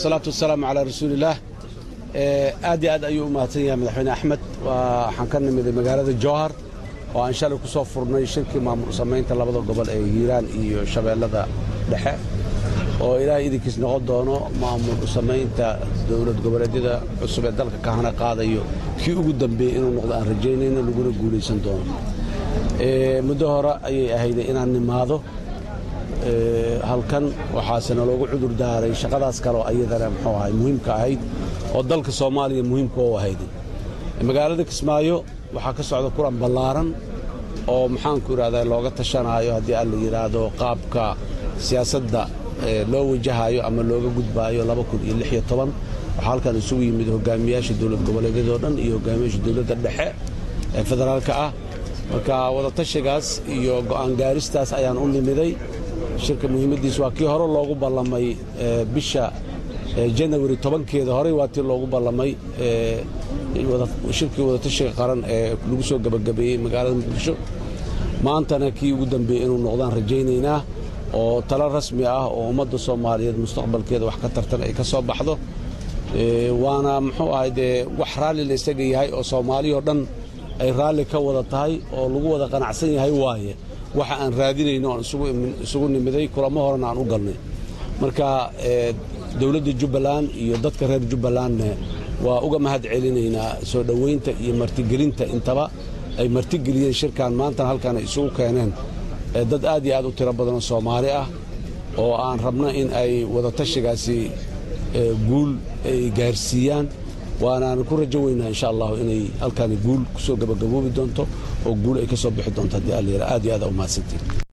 والصلاة والسلام على رسول الله. آدي أيو مهتنيا مدحونا أحمد وحنكرنا من مقالة الجوهر وإن شاء الله كسوف فرنا شركة مع مرسمين تلابد قبل إيران إيو شباب لذا لحق وإلى إذا كيس نقد دونه مع مرسمين دولة قبل إذا عصبة دلك كهنا قاضي إيو كيو قدام بينه نقد أن رجينا نقول جولي سندون مدهرة أي هيدا إن عن ماذا halkan waxaa sana loogu cudur daaray shaqadaas kale oo ayadana muxuu ahay muhiimka ahayd oo dalka Soomaaliya muhiimka u ahayd magaalada Kismaayo waxaa ka socda kulan ballaaran oo maxaan ku raadayay looga tashanayo hadii aan la yiraahdo qaabka siyaasadda loo wajahayo ama looga gudbaayo 2016 waxa halkan isugu yimid hogaamiyaasha dawlad goboleedyada oo dhan iyo hogaamiyaasha dawladda dhexe ee federaalka ah marka wada tashigaas iyo go'aan gaaristaas ayaan u nimiday shirka muhiimadiisu waa kii hore loogu ballamay bisha January 10keeda hore waa tii loogu ballamay shirkii wada tashiga qaran ee lagu soo gabagabeeyay magaalada Muqdisho maantana kii ugu dambeeyay inuu noqdaan rajaynaynaa oo talo rasmi ah oo ummadda Soomaaliyeed mustaqbalkeeda wax ka tartan ay ka soo baxdo waana muxuu ahayd wax raali la isaga yahay oo Soomaaliya oo dhan ay raali ka wada tahay oo lagu wada qanacsan yahay waaye waxa aan raadinayno aan isugu nimiday kulamo horena aan u galnay marka dawladda Jubbaland iyo dadka reer Jubbaland waa uga mahad celinaynaa soo dhaweynta iyo martigelinta intaba ay martigeliyeen shirkan maanta halkan ay isugu keeneen dad aad iyo aad u tiro badan oo Soomaali ah oo aan rabno in ay wada tashigaasi guul ay gaarsiiyaan waana ku rajo weynaa insha Allah inay halkan guul ku soo gabagaboobi doonto oo guul ay ka soo bixi doonto hadii aad iyo aad u mahadsantiin